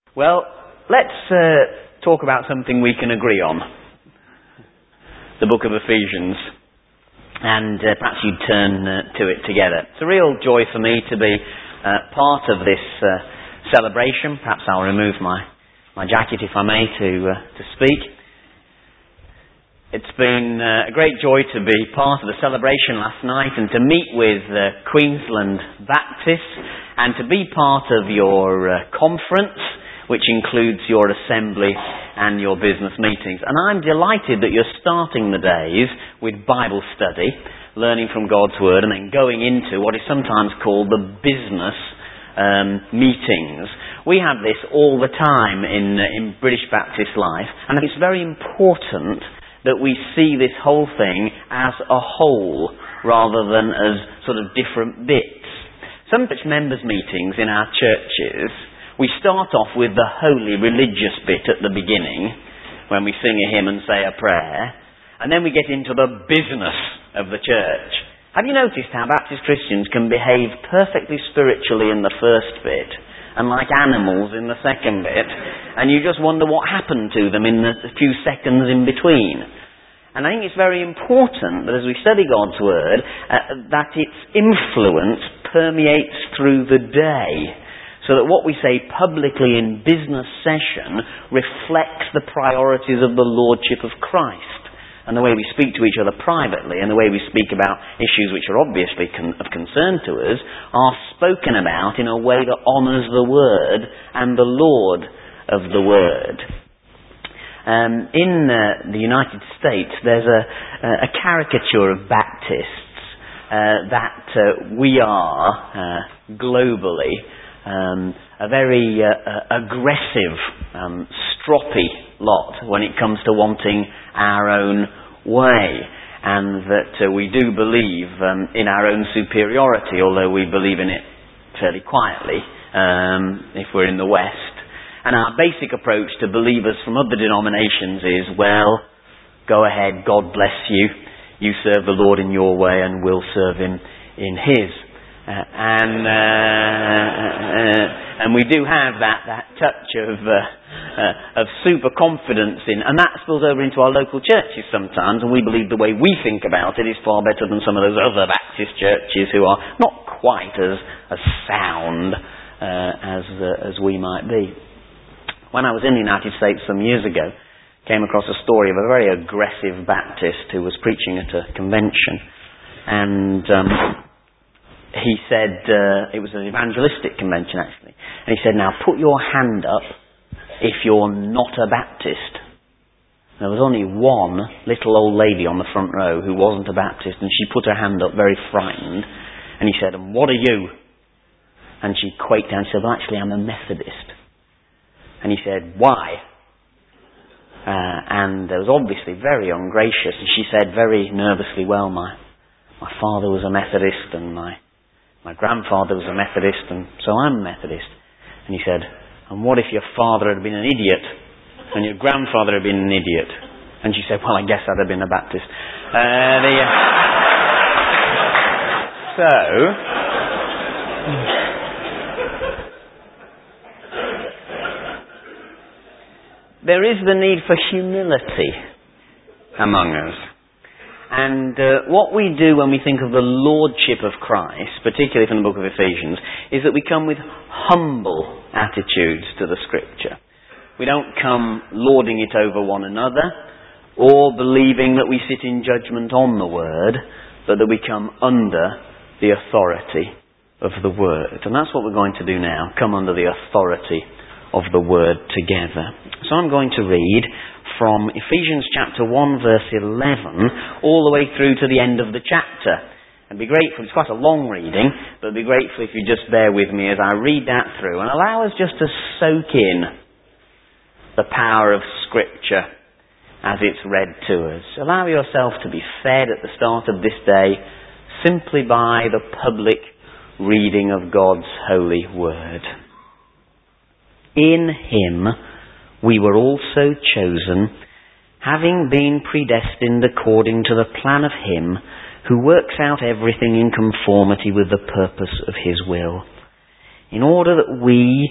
Well, let's talk about something we can agree on. The book of Ephesians. And perhaps you'd turn to it together. It's a real joy for me to be part of this celebration. Perhaps I'll remove my jacket, if I may, to speak. It's been a great joy to be part of the celebration last night and to meet with Queensland Baptists and to be part of your conference, which includes your assembly and your business meetings. And I'm delighted that you're starting the days with Bible study, learning from God's Word, and then going into what is sometimes called the business meetings. We have this all the time in British Baptist life, and it's very important that we see this whole thing as a whole rather than as sort of different bits. Some church members' meetings in our churches, we start off with the holy religious bit at the beginning, when we sing a hymn and say a prayer, and then we get into the business of the church. Have you noticed how Baptist Christians can behave perfectly spiritually in the first bit, and like animals in the second bit, and you just wonder what happened to them in the few seconds in between? And I think it's very important that as we study God's Word, that its influence permeates through the day, so that what we say publicly in business session reflects the priorities of the Lordship of Christ. And the way we speak to each other privately and the way we speak about issues which are obviously of concern to us are spoken about in a way that honours the Word and the Lord of the Word. In the United States, there's a caricature of Baptists that we are globally a very aggressive, stroppy lot when it comes to wanting our own way, and that we do believe in our own superiority, although we believe in it fairly quietly if we're in the West. And our basic approach to believers from other denominations is, well, go ahead, God bless you, you serve the Lord in your way and we'll serve Him in His. And we do have that touch of super confidence in, and that spills over into our local churches sometimes, and we believe the way we think about it is far better than some of those other Baptist churches who are not quite as sound as we might be. When I was in the United States some years ago, came across a story of a very aggressive Baptist who was preaching at a convention, and he said, it was an evangelistic convention actually, and he said, now put your hand up if you're not a Baptist. There was only one little old lady on the front row who wasn't a Baptist, and she put her hand up very frightened, and he said, and what are you? And she quaked down and said, well actually I'm a Methodist. And he said, why? And it was obviously very ungracious, and she said very nervously, well my father was a Methodist, and my grandfather was a Methodist, and so I'm a Methodist. And he said, and what if your father had been an idiot, and your grandfather had been an idiot? And she said, well, I guess I'd have been a Baptist. There is the need for humility among us. And what we do when we think of the Lordship of Christ, particularly from the book of Ephesians, is that we come with humble attitudes to the Scripture. We don't come lording it over one another or believing that we sit in judgment on the Word, but that we come under the authority of the Word. And that's what we're going to do now, come under the authority of the Word together. So I'm going to read from Ephesians chapter 1 verse 11 all the way through to the end of the chapter. I'd be grateful, it's quite a long reading, but I'd be grateful if you just bear with me as I read that through and allow us just to soak in the power of Scripture as it's read to us. Allow yourself to be fed at the start of this day simply by the public reading of God's holy word. In Him we were also chosen, having been predestined according to the plan of Him who works out everything in conformity with the purpose of His will, in order that we,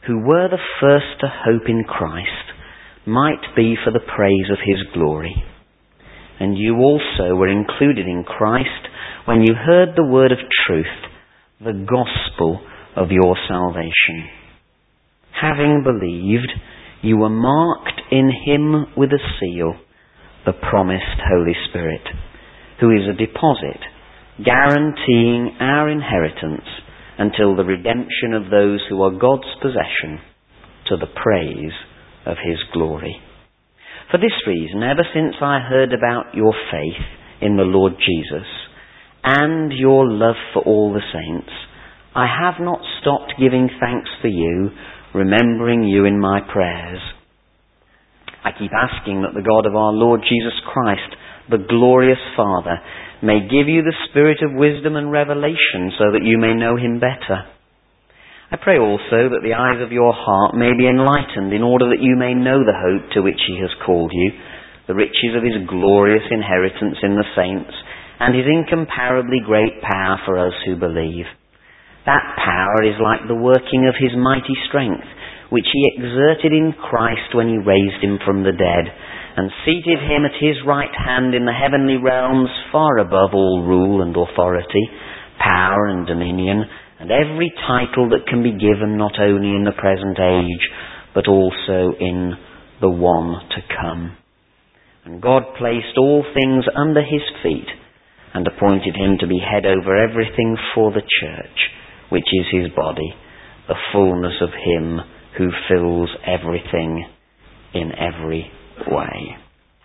who were the first to hope in Christ, might be for the praise of his glory. And you also were included in Christ when you heard the word of truth, the gospel of your salvation. Having believed, you were marked in him with a seal, the promised Holy Spirit, who is a deposit, guaranteeing our inheritance until the redemption of those who are God's possession, to the praise of his glory. For this reason, ever since I heard about your faith in the Lord Jesus and your love for all the saints, I have not stopped giving thanks for you, remembering you in my prayers. I keep asking that the God of our Lord Jesus Christ, the glorious Father, may give you the spirit of wisdom and revelation so that you may know him better. I pray also that the eyes of your heart may be enlightened in order that you may know the hope to which he has called you, the riches of his glorious inheritance in the saints, and his incomparably great power for us who believe. That power is like the working of his mighty strength, which he exerted in Christ when he raised him from the dead, and seated him at his right hand in the heavenly realms, far above all rule and authority, power and dominion, and every title that can be given not only in the present age, but also in the one to come. And God placed all things under his feet, and appointed him to be head over everything for the church, which is his body, the fullness of him who fills everything in every way.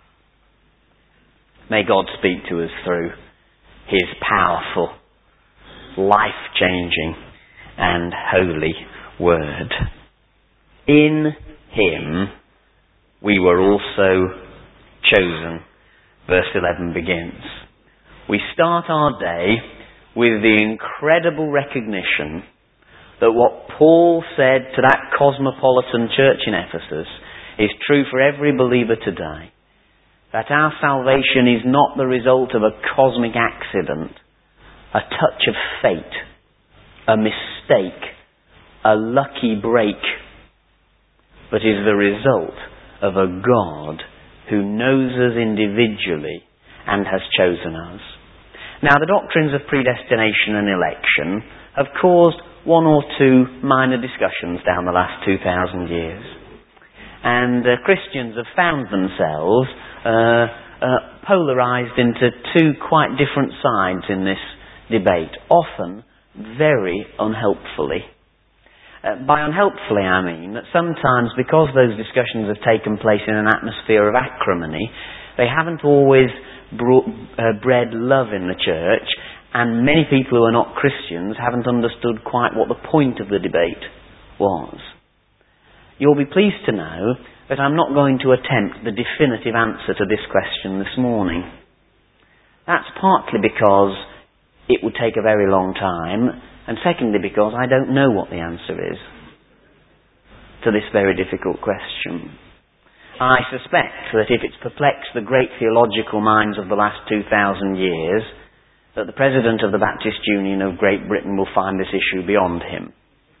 May God speak to us through his powerful, life-changing and holy word. In him we were also chosen. Verse 11 begins. We start our day with the incredible recognition that what Paul said to that cosmopolitan church in Ephesus is true for every believer today. That our salvation is not the result of a cosmic accident, a touch of fate, a mistake, a lucky break, but is the result of a God who knows us individually and has chosen us. Now, the doctrines of predestination and election have caused one or two minor discussions down the last 2,000 years. And Christians have found themselves polarised into two quite different sides in this debate, often very unhelpfully. By unhelpfully I mean that sometimes, because those discussions have taken place in an atmosphere of acrimony, they haven't always bred love in the church, and many people who are not Christians haven't understood quite what the point of the debate was. You'll be pleased to know that I'm not going to attempt the definitive answer to this question this morning. That's partly because it would take a very long time, and secondly because I don't know what the answer is to this very difficult question. I suspect that if it's perplexed the great theological minds of the last 2,000 years, that the President of the Baptist Union of Great Britain will find this issue beyond him.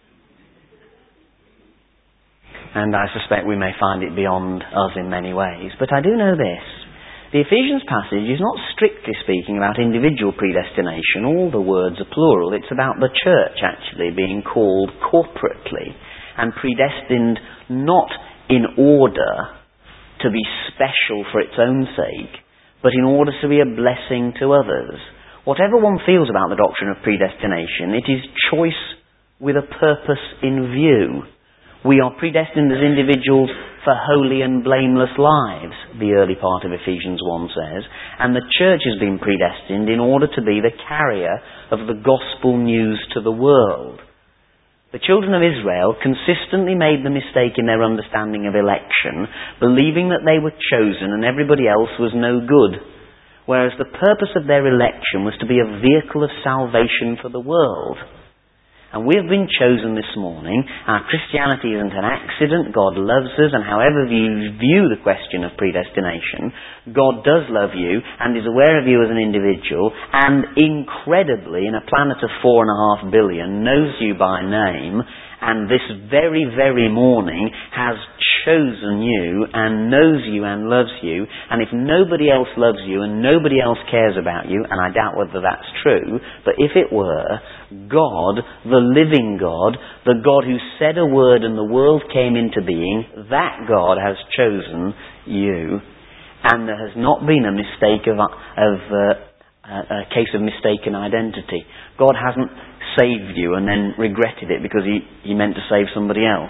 And I suspect we may find it beyond us in many ways. But I do know this. The Ephesians passage is not strictly speaking about individual predestination. All the words are plural. It's about the church actually being called corporately and predestined not in order to be special for its own sake, but in order to be a blessing to others. Whatever one feels about the doctrine of predestination, it is choice with a purpose in view. We are predestined as individuals for holy and blameless lives, the early part of Ephesians 1 says, and the church has been predestined in order to be the carrier of the gospel news to the world. The children of Israel consistently made the mistake in their understanding of election, believing that they were chosen and everybody else was no good, whereas the purpose of their election was to be a vehicle of salvation for the world. And we have been chosen this morning. Our Christianity isn't an accident. God loves us, and however you view the question of predestination, God does love you and is aware of you as an individual, and incredibly, in a planet of 4.5 billion, knows you by name, and this very, very morning has chosen you and knows you and loves you. And if nobody else loves you and nobody else cares about you, and I doubt whether that's true, but if it were, God, the living God, the God who said a word and the world came into being, that God has chosen you. And there has not been a mistake a case of mistaken identity. God hasn't saved you and then regretted it because he meant to save somebody else.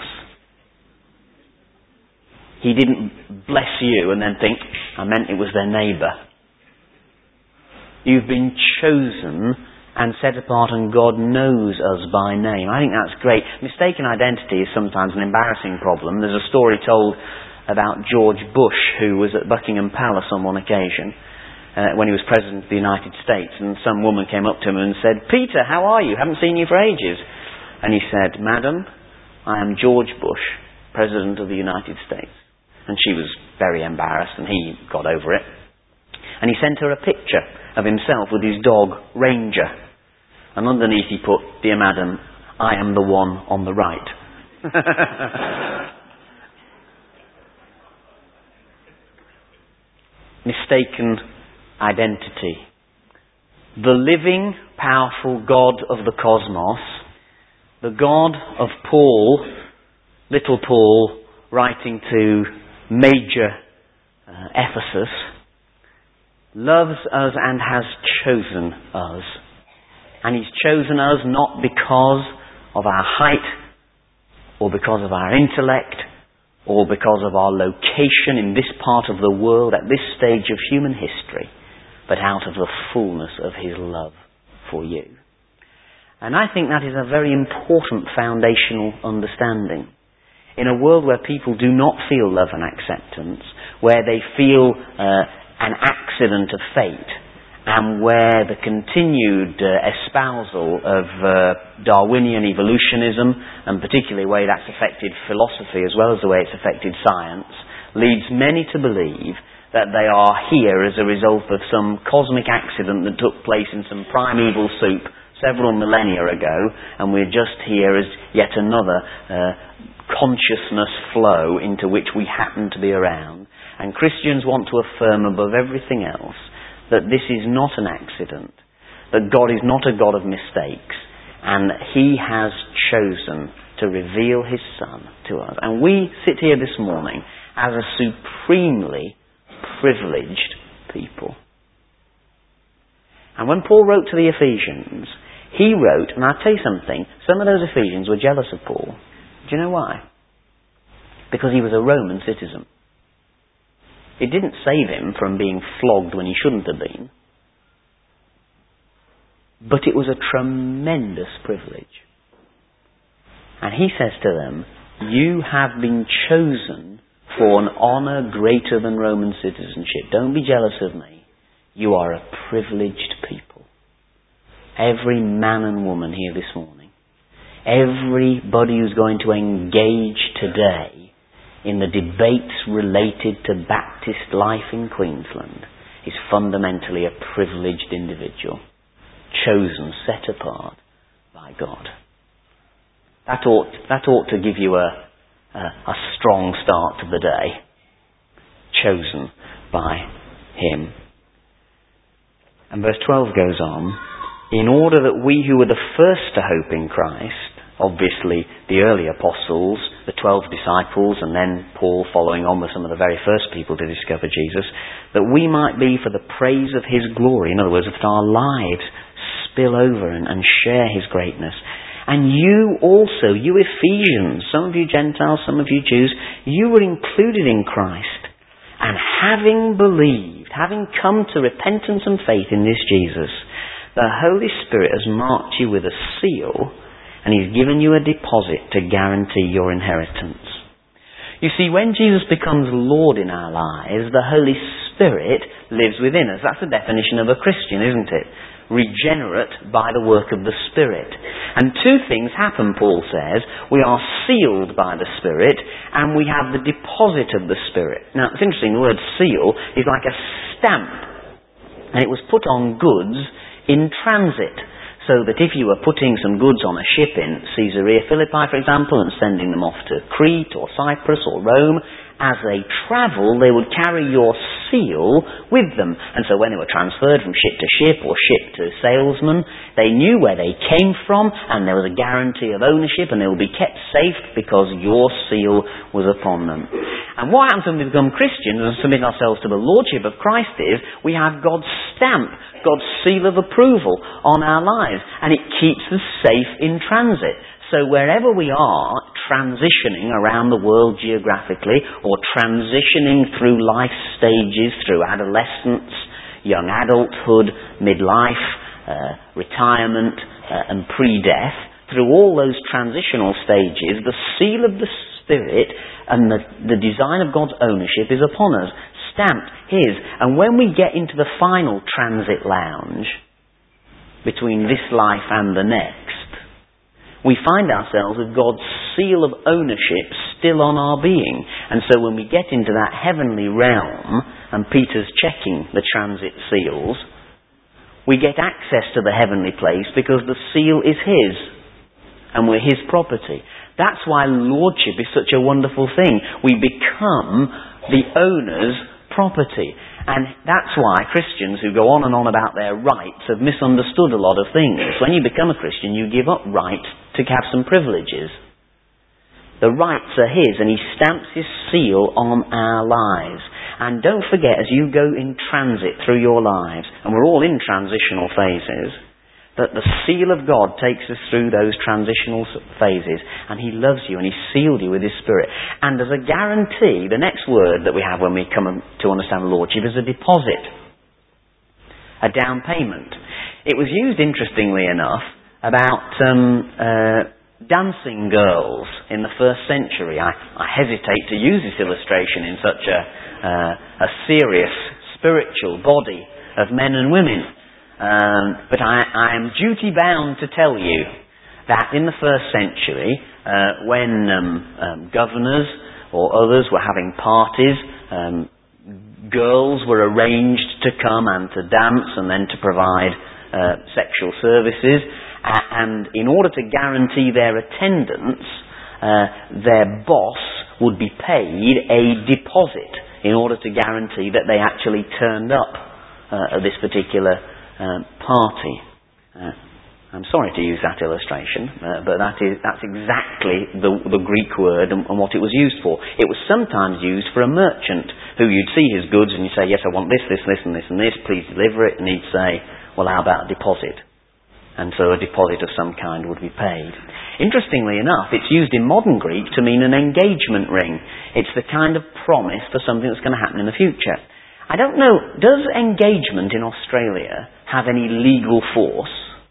He didn't bless you and then think, I meant it was their neighbour. You've been chosen and set apart, and God knows us by name. I think that's great. Mistaken identity is sometimes an embarrassing problem. There's a story told about George Bush, who was at Buckingham Palace on one occasion when he was President of the United States, and some woman came up to him and said, Peter, how are you? Haven't seen you for ages. And he said, Madam, I am George Bush, President of the United States. And she was very embarrassed, and he got over it. And he sent her a picture of himself with his dog, Ranger. And underneath he put, Dear Madam, I am the one on the right. Mistaken identity. The living, powerful God of the cosmos, the God of Paul, little Paul, writing to major Ephesus, loves us and has chosen us. And he's chosen us not because of our height, or because of our intellect, or because of our location in this part of the world at this stage of human history, but out of the fullness of his love for you. And I think that is a very important foundational understanding. In a world where people do not feel love and acceptance, where they feel an accident of fate, and where the continued espousal of Darwinian evolutionism, and particularly the way that's affected philosophy as well as the way it's affected science, leads many to believe that they are here as a result of some cosmic accident that took place in some primeval soup several millennia ago, and we're just here as yet another consciousness flow into which we happen to be around. And Christians want to affirm above everything else that this is not an accident, that God is not a God of mistakes, and he has chosen to reveal his Son to us. And we sit here this morning as a supremely privileged people. And when Paul wrote to the Ephesians, he wrote, and I'll tell you something, some of those Ephesians were jealous of Paul. Do you know why? Because he was a Roman citizen. It didn't save him from being flogged when he shouldn't have been. But it was a tremendous privilege. And he says to them, you have been chosen for an honour greater than Roman citizenship. Don't be jealous of me. You are a privileged people. Every man and woman here this morning, everybody who's going to engage today in the debates related to Baptist life in Queensland is fundamentally a privileged individual, chosen, set apart by God. That ought to give you a strong start to the day. Chosen by him. And verse 12 goes on, in order that we who were the first to hope in Christ, obviously the early apostles, the 12 disciples, and then Paul following on with some of the very first people to discover Jesus, that we might be for the praise of his glory. In other words, that our lives spill over and share his greatness. And you also, you Ephesians, some of you Gentiles, some of you Jews, you were included in Christ. And having believed, having come to repentance and faith in this Jesus, the Holy Spirit has marked you with a seal, and he's given you a deposit to guarantee your inheritance. You see, when Jesus becomes Lord in our lives, the Holy Spirit lives within us. That's the definition of a Christian, isn't it? regenerate by the work of the Spirit. And two things happen, Paul says. We are sealed by the Spirit, and we have the deposit of the Spirit. Now, it's interesting, the word seal is like a stamp, and it was put on goods in transit. So that if you were putting some goods on a ship in Caesarea Philippi, for example, and sending them off to Crete or Cyprus or Rome, as they travel, they would carry your seal with them. And so when they were transferred from ship to ship or ship to salesman, they knew where they came from, and there was a guarantee of ownership, and they would be kept safe because your seal was upon them. And what happens when we become Christians and submit ourselves to the Lordship of Christ is we have God's stamp, God's seal of approval on our lives, and it keeps us safe in transit. So wherever we are transitioning around the world geographically, or transitioning through life stages, through adolescence, young adulthood, midlife, retirement, and pre-death, through all those transitional stages, the seal of the Spirit and the design of God's ownership is upon us, stamped His. And when we get into the final transit lounge between this life and the next, we find ourselves with God's seal of ownership still on our being. And so when we get into that heavenly realm, and Peter's checking the transit seals, we get access to the heavenly place because the seal is His, and we're His property. That's why lordship is such a wonderful thing. We become the owner's property. And that's why Christians who go on and on about their rights have misunderstood a lot of things. When you become a Christian, you give up right to have some privileges. The rights are His, and He stamps His seal on our lives. And don't forget, as you go in transit through your lives, and we're all in transitional phases, that the seal of God takes us through those transitional phases, and He loves you, and He sealed you with His Spirit. And as a guarantee, the next word that we have when we come to understand the Lordship is a deposit, a down payment. It was used, interestingly enough, about dancing girls in the first century. I hesitate to use this illustration in such a serious spiritual body of men and women. But I am duty-bound to tell you that in the first century, when governors or others were having parties, girls were arranged to come and to dance and then to provide sexual services. And in order to guarantee their attendance, their boss would be paid a deposit in order to guarantee that they actually turned up at this particular party. I'm sorry to use that illustration, but that's exactly the Greek word and what it was used for. It was sometimes used for a merchant who you'd see his goods and you'd say, yes, I want this, this, this and this and this, please deliver it, and he'd say, well, how about a deposit? And so a deposit of some kind would be paid. Interestingly enough, it's used in modern Greek to mean an engagement ring. It's the kind of promise for something that's going to happen in the future. I don't know, does engagement in Australia have any legal force?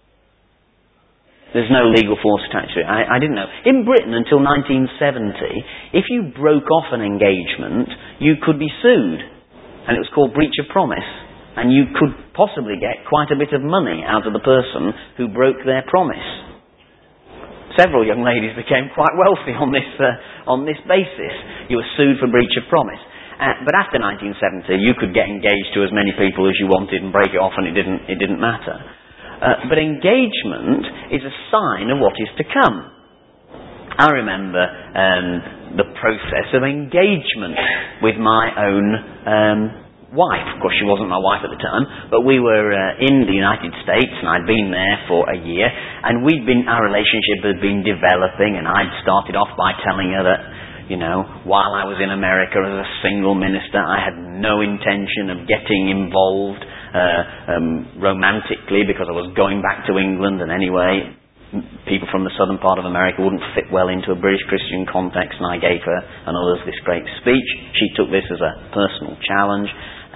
There's no legal force attached to it. I didn't know. In Britain, until 1970, if you broke off an engagement, you could be sued. And it was called breach of promise. And you could possibly get quite a bit of money out of the person who broke their promise. Several young ladies became quite wealthy on this basis. You were sued for breach of promise. But after 1970, you could get engaged to as many people as you wanted and break it off, and it didn't matter. But engagement is a sign of what is to come. I remember the process of engagement with my own wife. Of course, she wasn't my wife at the time, but we were in the United States, and I'd been there for a year, and our relationship had been developing, and I'd started off by telling her that, while I was in America as a single minister, I had no intention of getting involved romantically, because I was going back to England, and anyway, people from the southern part of America wouldn't fit well into a British Christian context, and I gave her and others this great speech. She took this as a personal challenge,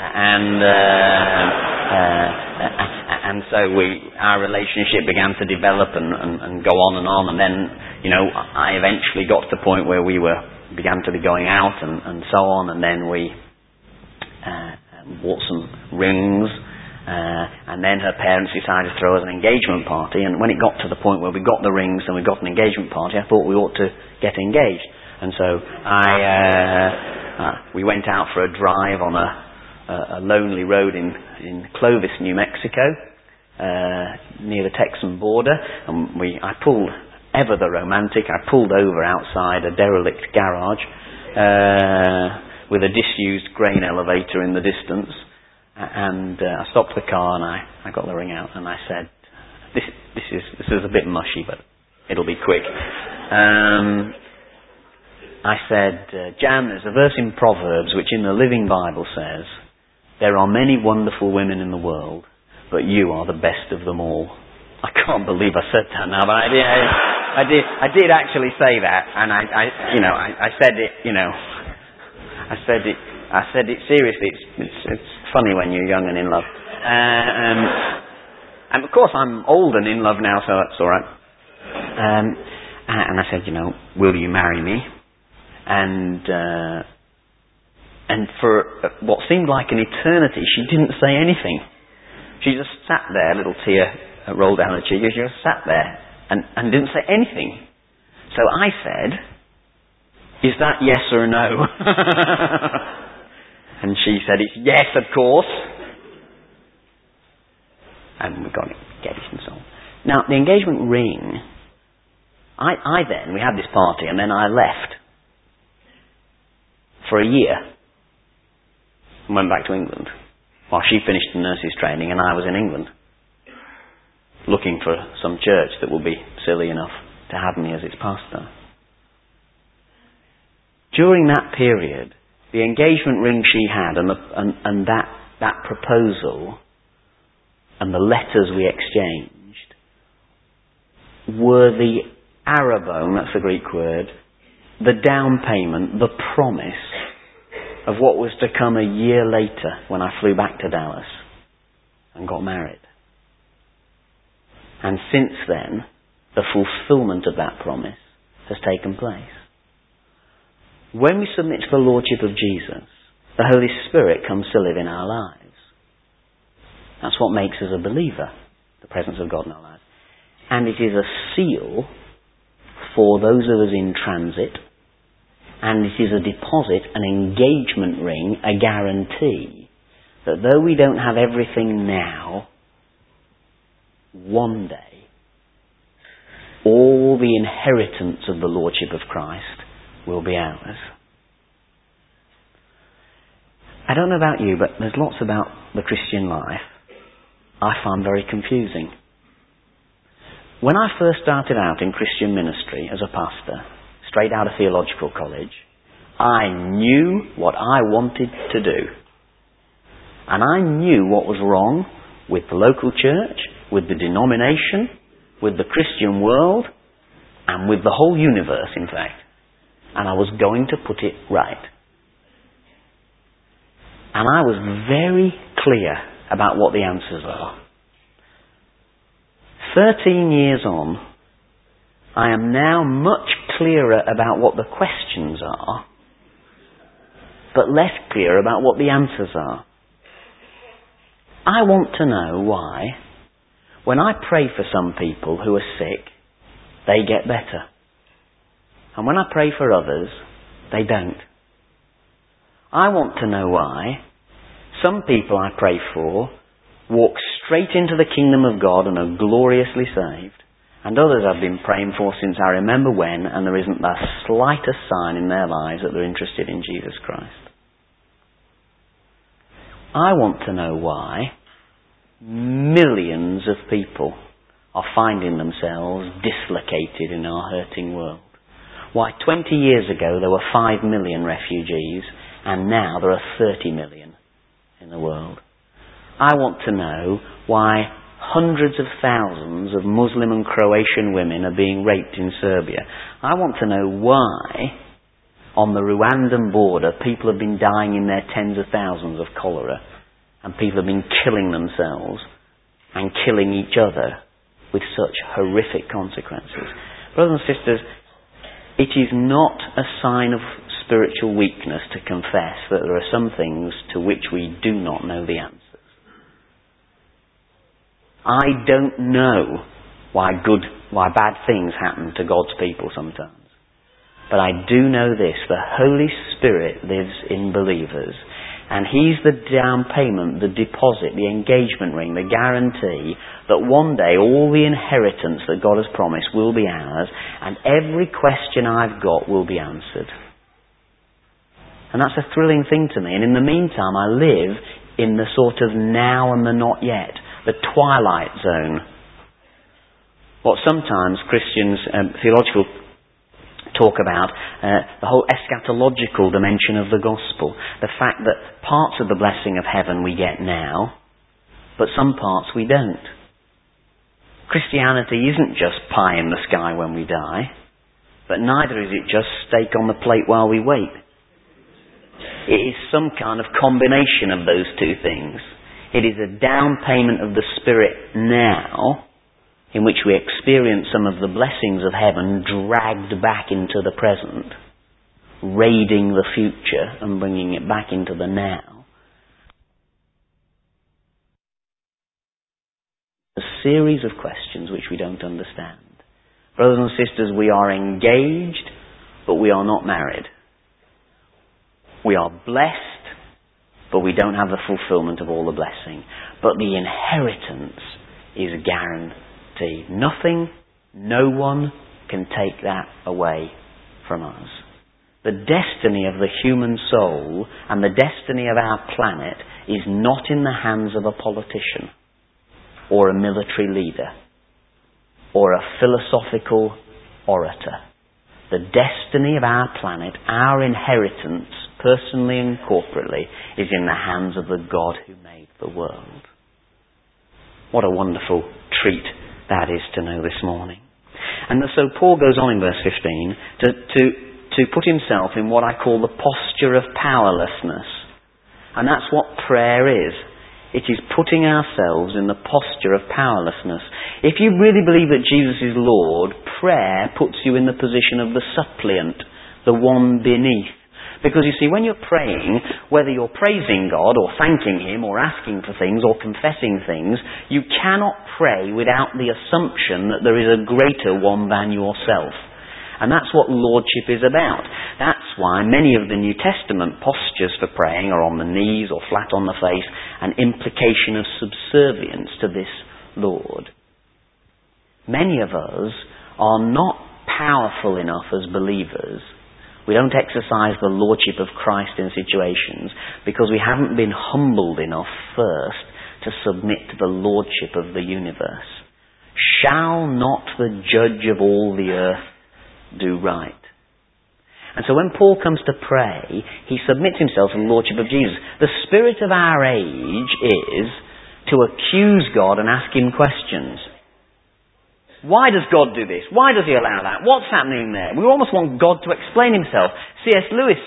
and so our relationship began to develop and go on, and then, I eventually got to the point where we began to be going out and so on, and then we bought some rings, And then her parents decided to throw us an engagement party, and when it got to the point where we got the rings and we got an engagement party, I thought we ought to get engaged. And so we went out for a drive on a lonely road in Clovis, New Mexico, near the Texan border, and I pulled, ever the romantic, I pulled over outside a derelict garage with a disused grain elevator in the distance. And I stopped the car and I got the ring out and I said, this is a bit mushy, but it'll be quick. I said, Jan, there's a verse in Proverbs which in the Living Bible says, there are many wonderful women in the world, but you are the best of them all. I can't believe I said that now, but I did actually say that, and I said it, I said it seriously. It's funny when you're young and in love. And of course I'm old and in love now, so that's alright. And I said, will you marry me? And for what seemed like an eternity, she didn't say anything. She just sat there, a little tear rolled down her cheek, and she just sat there and didn't say anything. So I said, is that yes or no? And she said, it's yes, of course. And we got engaged and so on. Now, the engagement ring, we had this party, and then I left for a year and went back to England while she finished the nurse's training and I was in England looking for some church that would be silly enough to have me as its pastor. During that period, the engagement ring she had and that proposal and the letters we exchanged were the arrabone, that's the Greek word, the down payment, the promise of what was to come a year later when I flew back to Dallas and got married. And since then, the fulfillment of that promise has taken place. When we submit to the Lordship of Jesus, the Holy Spirit comes to live in our lives. That's what makes us a believer, the presence of God in our lives. And it is a seal for those of us in transit, and it is a deposit, an engagement ring, a guarantee that though we don't have everything now, one day, all the inheritance of the Lordship of Christ will be ours. I don't know about you, but there's lots about the Christian life I find very confusing. When I first started out in Christian ministry as a pastor, straight out of theological college, I knew what I wanted to do. And I knew what was wrong with the local church, with the denomination, with the Christian world, and with the whole universe, in fact. And I was going to put it right. And I was very clear about what the answers are. 13 years on, I am now much clearer about what the questions are, but less clear about what the answers are. I want to know why, when I pray for some people who are sick, they get better. And when I pray for others, they don't. I want to know why some people I pray for walk straight into the kingdom of God and are gloriously saved, and others I've been praying for since I remember when, and there isn't the slightest sign in their lives that they're interested in Jesus Christ. I want to know why millions of people are finding themselves dislocated in our hurting world. Why 20 years ago there were 5 million refugees, and now there are 30 million in the world. I want to know why hundreds of thousands of Muslim and Croatian women are being raped in Serbia. I want to know why on the Rwandan border people have been dying in their tens of thousands of cholera, and people have been killing themselves and killing each other with such horrific consequences. Brothers and sisters, it is not a sign of spiritual weakness to confess that there are some things to which we do not know the answers. I don't know why bad things happen to God's people sometimes. But I do know this, the Holy Spirit lives in believers, and He's the down payment, the deposit, the engagement ring, the guarantee that one day all the inheritance that God has promised will be ours, and every question I've got will be answered. And that's a thrilling thing to me. And in the meantime, I live in the sort of now and the not yet, the twilight zone. What sometimes Christians, theological talk about, the whole eschatological dimension of the gospel. The fact that parts of the blessing of heaven we get now, but some parts we don't. Christianity isn't just pie in the sky when we die, but neither is it just steak on the plate while we wait. It is some kind of combination of those two things. It is a down payment of the Spirit now, in which we experience some of the blessings of heaven dragged back into the present, raiding the future and bringing it back into the now. A series of questions which we don't understand. Brothers and sisters, we are engaged, but we are not married. We are blessed, but we don't have the fulfillment of all the blessing. But the inheritance is guaranteed. Nothing, no one can take that away from us. The destiny of the human soul and the destiny of our planet is not in the hands of a politician or a military leader or a philosophical orator. The destiny of our planet, our inheritance, personally and corporately, is in the hands of the God who made the world. What a wonderful treat that is to know this morning. And so Paul goes on in verse 15 to put himself in what I call the posture of powerlessness. And that's what prayer is. It is putting ourselves in the posture of powerlessness. If you really believe that Jesus is Lord, prayer puts you in the position of the suppliant, the one beneath. Because you see, when you're praying, whether you're praising God or thanking Him or asking for things or confessing things, you cannot pray without the assumption that there is a greater one than yourself. And that's what lordship is about. That's why many of the New Testament postures for praying are on the knees or flat on the face, an implication of subservience to this Lord. Many of us are not powerful enough as believers. We don't exercise the lordship of Christ in situations because we haven't been humbled enough first to submit to the lordship of the universe. Shall not the judge of all the earth do right? And so when Paul comes to pray, he submits himself to the lordship of Jesus. The spirit of our age is to accuse God and ask Him questions. Why does God do this? Why does He allow that? What's happening there? We almost want God to explain Himself. C.S. Lewis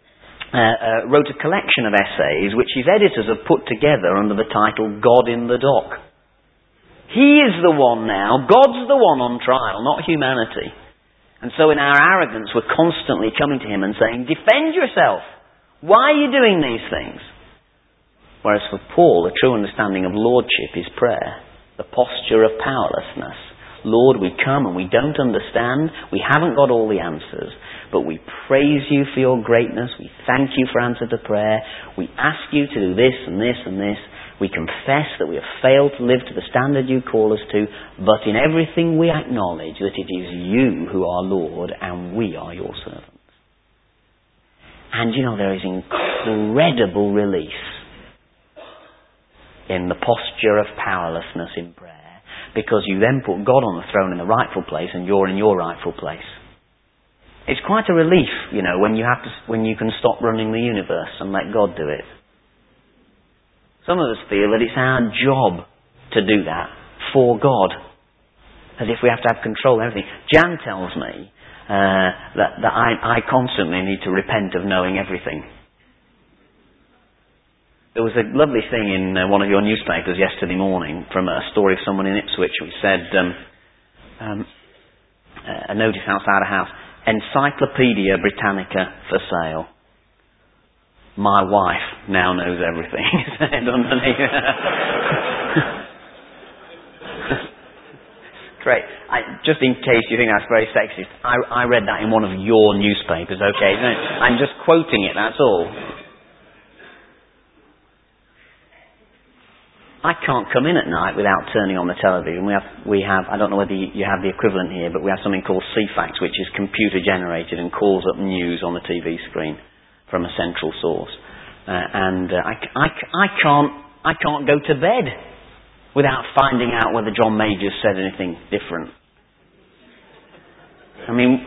wrote a collection of essays which his editors have put together under the title God in the Dock. He is the one now. God's the one on trial, not humanity. And so in our arrogance, we're constantly coming to Him and saying, defend yourself. Why are you doing these things? Whereas for Paul, the true understanding of lordship is prayer, the posture of powerlessness. Lord, we come and we don't understand. We haven't got all the answers. But we praise You for Your greatness. We thank You for answer to prayer. We ask You to do this and this and this. We confess that we have failed to live to the standard You call us to. But in everything we acknowledge that it is You who are Lord and we are Your servants. And there is incredible release in the posture of powerlessness in prayer. Because you then put God on the throne in the rightful place and you're in your rightful place. It's quite a relief, when you can stop running the universe and let God do it. Some of us feel that it's our job to do that for God. As if we have to have control of everything. Jan tells me that I constantly need to repent of knowing everything. There was a lovely thing in one of your newspapers yesterday morning from a story of someone in Ipswich who said, a notice outside a house, Encyclopedia Britannica for sale. My wife now knows everything, said underneath. Great. Just in case you think that's very sexist, I read that in one of your newspapers, okay? I'm just quoting it, that's all. I can't come in at night without turning on the television. We have I don't know whether you have the equivalent here, but we have something called CFAX, which is computer generated and calls up news on the TV screen from a central source. I can't go to bed without finding out whether John Majors said anything different. I mean,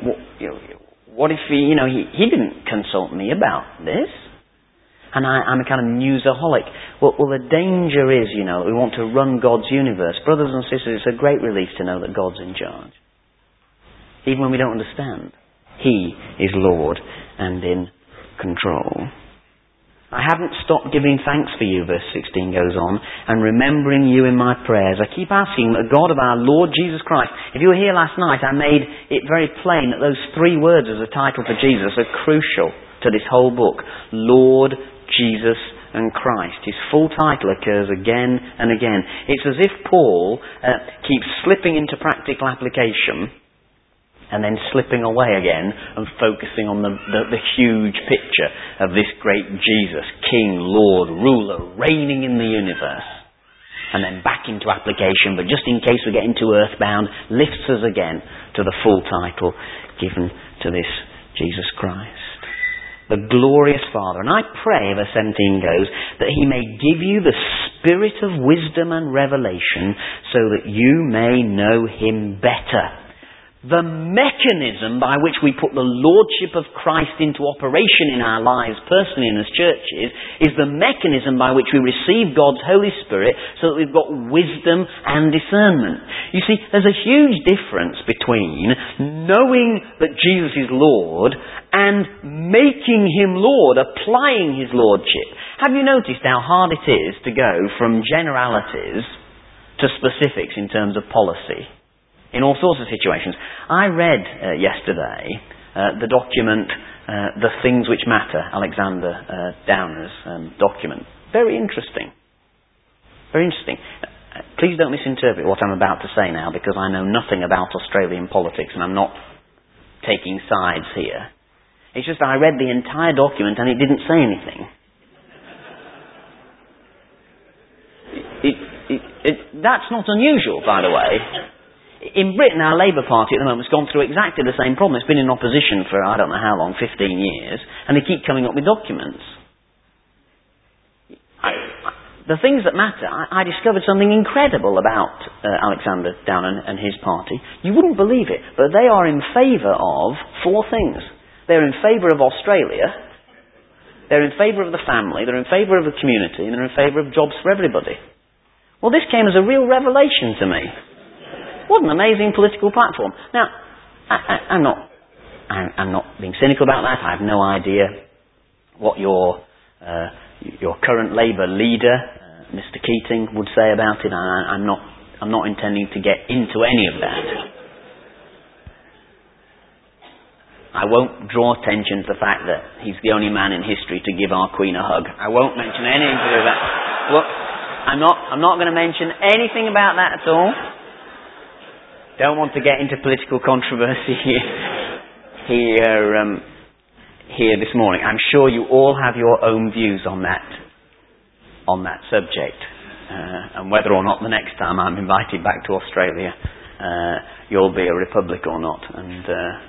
what if he didn't consult me about this? And I'm a kind of newsaholic. Well, the danger is, we want to run God's universe. Brothers and sisters, it's a great relief to know that God's in charge. Even when we don't understand. He is Lord and in control. I haven't stopped giving thanks for you, verse 16 goes on, and remembering you in my prayers. I keep asking the God of our Lord Jesus Christ. If you were here last night, I made it very plain that those 3 words as a title for Jesus are crucial to this whole book. Lord, Jesus, and Christ. His full title occurs again and again. It's as if Paul keeps slipping into practical application and then slipping away again and focusing on the huge picture of this great Jesus, King, Lord, ruler, reigning in the universe. And then back into application, but just in case we get into earthbound, lifts us again to the full title given to this Jesus Christ. The glorious Father. And I pray, verse 17 goes, that He may give you the spirit of wisdom and revelation so that you may know Him better. The mechanism by which we put the Lordship of Christ into operation in our lives personally and as churches is the mechanism by which we receive God's Holy Spirit so that we've got wisdom and discernment. You see, there's a huge difference between knowing that Jesus is Lord and making Him Lord, applying His Lordship. Have you noticed how hard it is to go from generalities to specifics in terms of policy? In all sorts of situations. I read yesterday the document, The Things Which Matter, Alexander Downer's document. Very interesting. Very interesting. Please don't misinterpret what I'm about to say now, because I know nothing about Australian politics and I'm not taking sides here. It's just I read the entire document and it didn't say anything. That's not unusual, by the way. In Britain, our Labour Party at the moment has gone through exactly the same problem. It's been in opposition for I don't know how long, 15 years, and they keep coming up with documents. The things that matter, I discovered something incredible about Alexander Downer and his party. You wouldn't believe it, but they are in favour of 4 things. They're in favour of Australia, they're in favour of the family, they're in favour of the community, and they're in favour of jobs for everybody. Well, this came as a real revelation to me. What an amazing political platform. Now, I'm not being cynical about that. I have no idea what your current Labour leader, Mr. Keating, would say about it. I'm not intending to get into any of that. I won't draw attention to the fact that he's the only man in history to give our Queen a hug. I won't mention anything to do with that. Look, I'm not going to mention anything about that at all. Don't want to get into political controversy here this morning. I'm sure you all have your own views on that subject, and whether or not the next time I'm invited back to Australia, you'll be a republic or not. And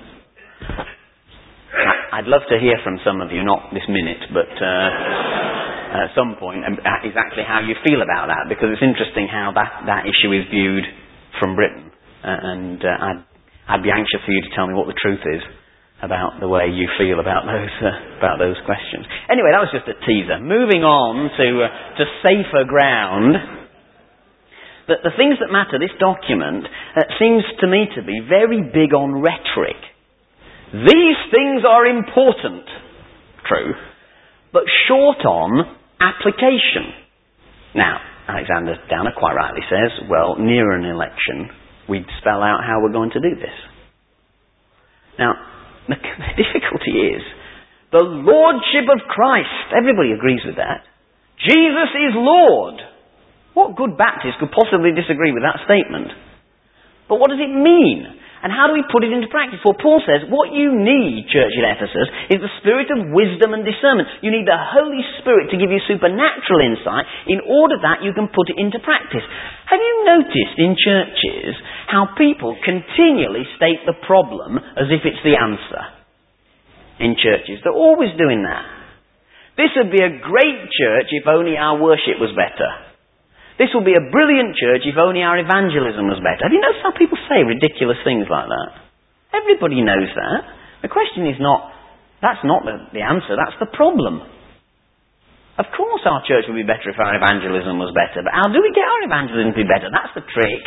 I'd love to hear from some of you, not this minute, but at some point, exactly how you feel about that, because it's interesting how that issue is viewed from Britain. And I'd be anxious for you to tell me what the truth is about the way you feel about those questions. Anyway, that was just a teaser. Moving on to safer ground. The things that matter, this document seems to me to be very big on rhetoric. These things are important, true, but short on application. Now, Alexander Downer quite rightly says, well, near an election, we'd spell out how we're going to do this. Now, the difficulty is the Lordship of Christ. Everybody agrees with that. Jesus is Lord. What good Baptist could possibly disagree with that statement? But what does it mean? And how do we put it into practice? Well, Paul says, what you need, church at Ephesus, is the spirit of wisdom and discernment. You need the Holy Spirit to give you supernatural insight in order that you can put it into practice. Have you noticed in churches how people continually state the problem as if it's the answer? In churches. They're always doing that. This would be a great church if only our worship was better. This will be a brilliant church if only our evangelism was better. Have you noticed how people say ridiculous things like that? Everybody knows that. The question is not, that's not the answer, that's the problem. Of course our church would be better if our evangelism was better, but how do we get our evangelism to be better? That's the trick.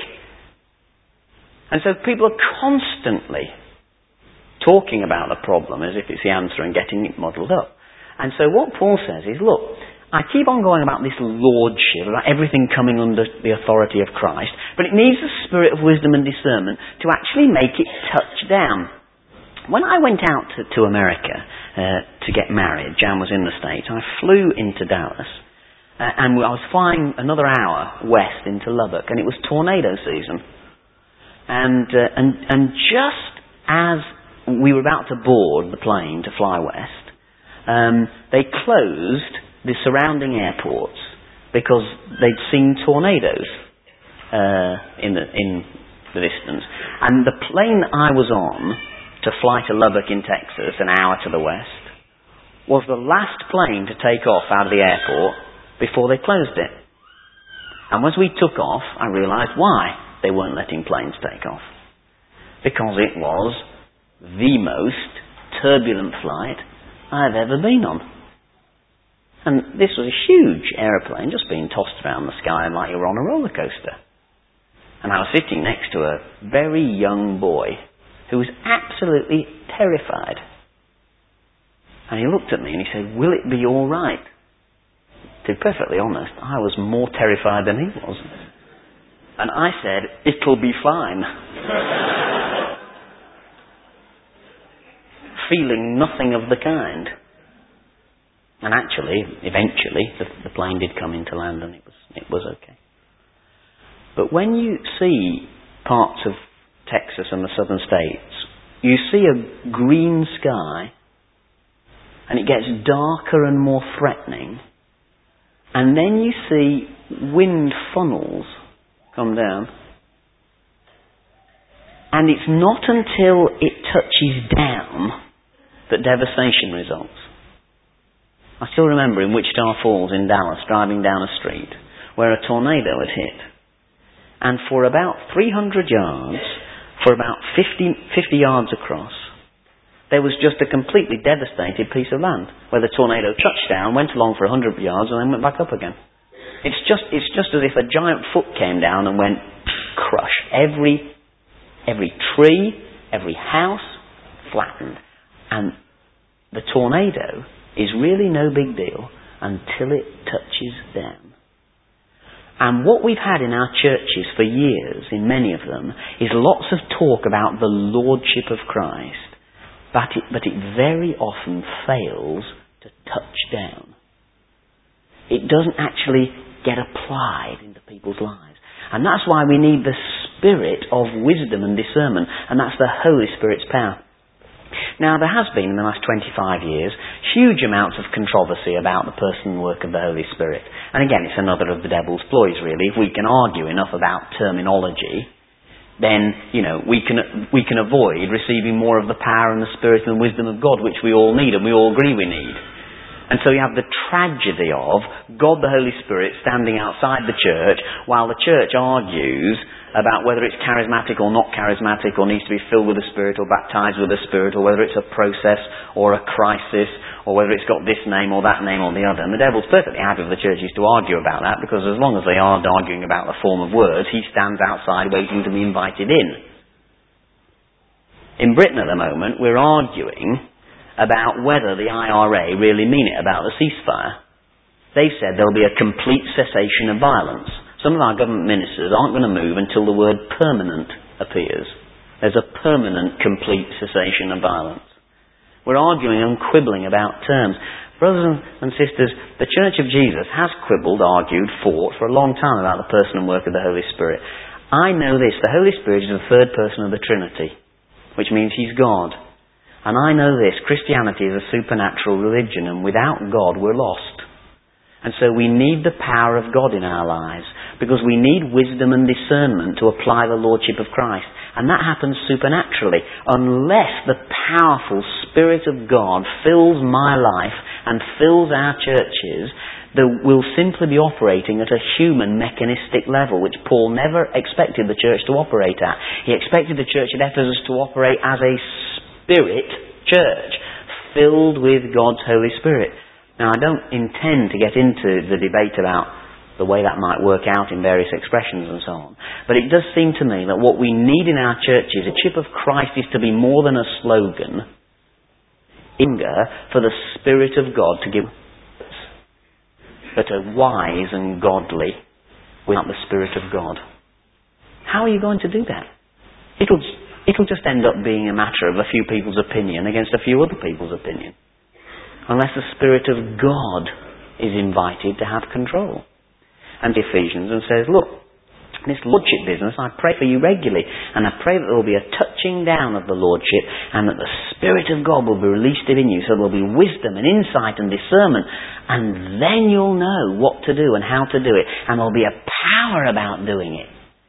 And so people are constantly talking about the problem as if it's the answer and getting it muddled up. And so what Paul says is, look, I keep on going about this lordship, about everything coming under the authority of Christ, but it needs the spirit of wisdom and discernment to actually make it touch down. When I went out to America to get married, Jan was in the States, I flew into Dallas, and I was flying another hour west into Lubbock, and it was tornado season. And just as we were about to board the plane to fly west, they closed the surrounding airports because they'd seen tornadoes in the distance. And the plane I was on to fly to Lubbock in Texas, an hour to the west, was the last plane to take off out of the airport before they closed it. And as we took off, I realised why they weren't letting planes take off. Because it was the most turbulent flight I've ever been on. And this was a huge aeroplane just being tossed around the sky like you were on a roller coaster. And I was sitting next to a very young boy who was absolutely terrified. And he looked at me and he said, "Will it be all right?" To be perfectly honest, I was more terrified than he was. And I said, "It'll be fine." Feeling nothing of the kind. And actually, eventually, the plane did come into land and it was okay. But when you see parts of Texas and the southern states, you see a green sky, and it gets darker and more threatening, and then you see wind funnels come down, and it's not until it touches down that devastation results. I still remember in Wichita Falls in Dallas, driving down a street where a tornado had hit. And for about 300 yards, for about 50 yards across, there was just a completely devastated piece of land where the tornado touched down, went along for 100 yards and then went back up again. It's just as if a giant foot came down and went crush. Every tree, every house flattened. And the tornado is really no big deal until it touches down. And what we've had in our churches for years, in many of them, is lots of talk about the lordship of Christ, but it very often fails to touch down. It doesn't actually get applied into people's lives. And that's why we need the spirit of wisdom and discernment, and that's the Holy Spirit's power. Now, there has been, in the last 25 years, huge amounts of controversy about the person and work of the Holy Spirit. And again, it's another of the devil's ploys, really. If we can argue enough about terminology, then, we can avoid receiving more of the power and the Spirit and the wisdom of God, which we all need, and we all agree we need. And so you have the tragedy of God the Holy Spirit standing outside the church while the church argues about whether it's charismatic or not charismatic, or needs to be filled with the Spirit or baptized with the Spirit, or whether it's a process or a crisis, or whether it's got this name or that name or the other. And the devil's perfectly happy for the churches to argue about that, because as long as they are arguing about the form of words, he stands outside waiting to be invited in. In Britain at the moment, we're arguing about whether the IRA really mean it about the ceasefire. They've said there'll be a complete cessation of violence. Some of our government ministers aren't going to move until the word permanent appears. There's a permanent, complete cessation of violence. We're arguing and quibbling about terms. Brothers and sisters, the Church of Jesus has quibbled, argued, fought for a long time about the person and work of the Holy Spirit. I know this, the Holy Spirit is the third person of the Trinity, which means He's God. And I know this, Christianity is a supernatural religion, and without God we're lost. And so we need the power of God in our lives, because we need wisdom and discernment to apply the Lordship of Christ. And that happens supernaturally, unless the powerful Spirit of God fills my life and fills our churches. That will simply be operating at a human mechanistic level, which Paul never expected the church to operate at. He expected the church at Ephesus to operate as a spirit church, filled with God's Holy Spirit. Now, I don't intend to get into the debate about the way that might work out in various expressions and so on. But it does seem to me that what we need in our churches, a chip of Christ, is to be more than a slogan. For the Spirit of God to give that are wise and godly without the Spirit of God. How are you going to do that? It'll just end up being a matter of a few people's opinion against a few other people's opinion. Unless the Spirit of God is invited to have control. And Ephesians and says, look, this Lordship business, I pray for you regularly, and I pray that there will be a touching down of the Lordship, and that the Spirit of God will be released in you, so there will be wisdom and insight and discernment, and then you'll know what to do and how to do it, and there'll be a power about doing it,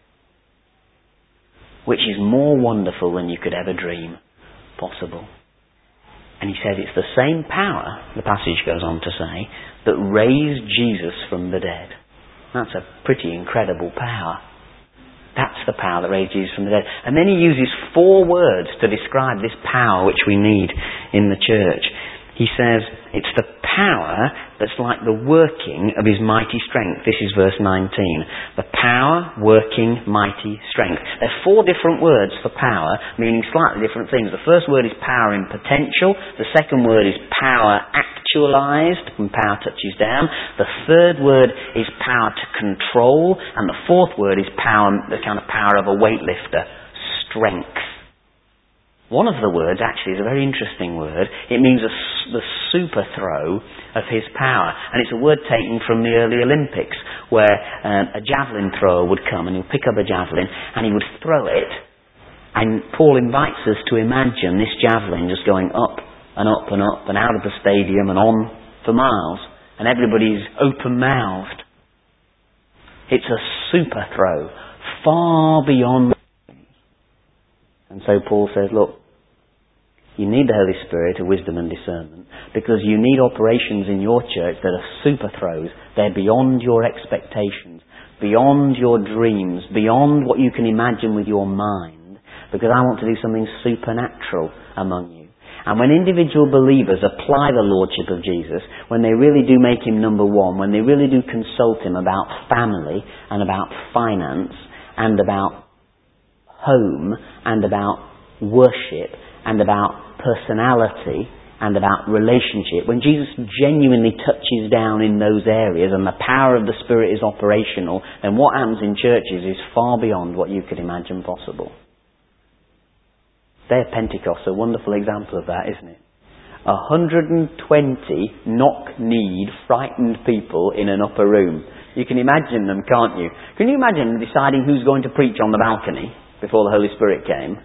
which is more wonderful than you could ever dream possible. And he said it's the same power, the passage goes on to say, that raised Jesus from the dead. That's a pretty incredible power. That's the power that raised Jesus from the dead. And then he uses 4 words to describe this power which we need in the church. He says, it's the power that's like the working of His mighty strength. This is verse 19. The power, working, mighty strength. There are 4 different words for power, meaning slightly different things. The first word is power in potential. The second word is power actualized, when power touches down. The third word is power to control. And the fourth word is power, the kind of power of a weightlifter. Strength. One of the words actually is a very interesting word. It means the super throw of His power. And it's a word taken from the early Olympics, where a javelin thrower would come and he'd pick up a javelin and he would throw it. And Paul invites us to imagine this javelin just going up and up and up and out of the stadium and on for miles. And everybody's open-mouthed. It's a super throw, far beyond. And so Paul says, look, you need the Holy Spirit of wisdom and discernment, because you need operations in your church that are super throws. They're beyond your expectations, beyond your dreams, beyond what you can imagine with your mind, because I want to do something supernatural among you. And when individual believers apply the Lordship of Jesus, when they really do make Him number one, when they really do consult Him about family and about finance and about home and about worship and about personality and about relationship, when Jesus genuinely touches down in those areas and the power of the Spirit is operational, then what happens in churches is far beyond what you could imagine possible. Day of Pentecost, a wonderful example of that, isn't it? 120 knock-kneed, frightened people in an upper room. You can imagine them, can't you? Can you imagine deciding who's going to preach on the balcony before the Holy Spirit came?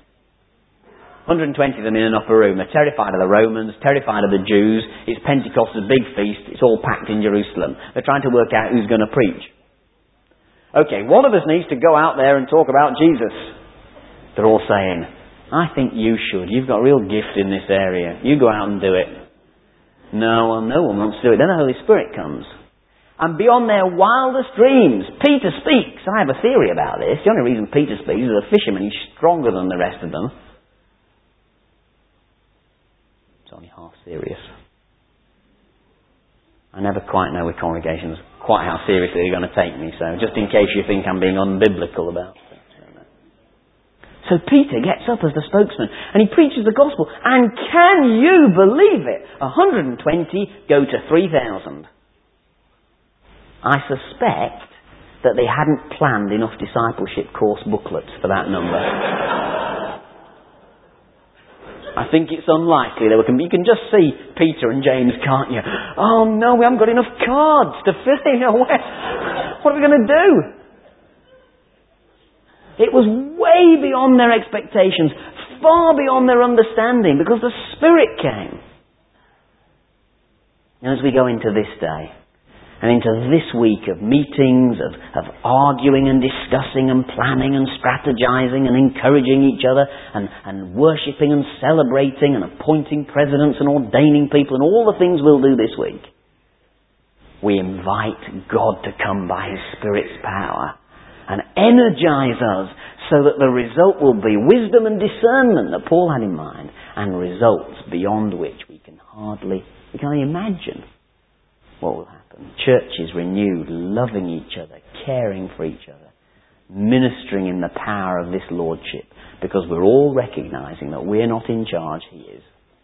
120 of them in an upper room. They're terrified of the Romans, terrified of the Jews. It's Pentecost, a big feast. It's all packed in Jerusalem. They're trying to work out who's going to preach. Okay, one of us needs to go out there and talk about Jesus. They're all saying, I think you should. You've got a real gift in this area. You go out and do it. No, well, no one wants to do it. Then the Holy Spirit comes. And beyond their wildest dreams, Peter speaks. I have a theory about this. The only reason Peter speaks is a fisherman. He's stronger than the rest of them. It's only half serious. I never quite know with congregations quite how seriously they're going to take me. So just in case you think I'm being unbiblical about it. So Peter gets up as the spokesman and he preaches the gospel. And can you believe it? 120 go to 3,000. I suspect that they hadn't planned enough discipleship course booklets for that number. I think it's unlikely. You can just see Peter and James, can't you? Oh no, we haven't got enough cards to fill in. What are we going to do? It was way beyond their expectations, far beyond their understanding, because the Spirit came. And as we go into this day, and into this week of meetings, of arguing and discussing and planning and strategizing and encouraging each other and worshipping and celebrating and appointing presidents and ordaining people and all the things we'll do this week, we invite God to come by His Spirit's power and energize us so that the result will be wisdom and discernment that Paul had in mind, and results beyond which we can hardly imagine what will happen. Churches renewed, loving each other, caring for each other, ministering in the power of this Lordship, because we're all recognizing that we're not in charge, He is.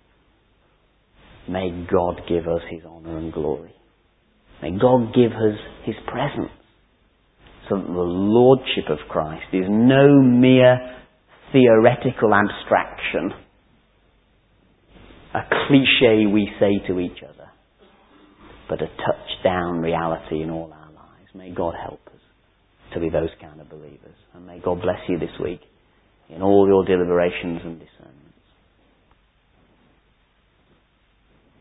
May God give us His honour and glory. May God give us His presence, so that the Lordship of Christ is no mere theoretical abstraction, a cliche we say to each other, but a touchdown reality in all our lives. May God help us to be those kind of believers. And may God bless you this week in all your deliberations and discernment.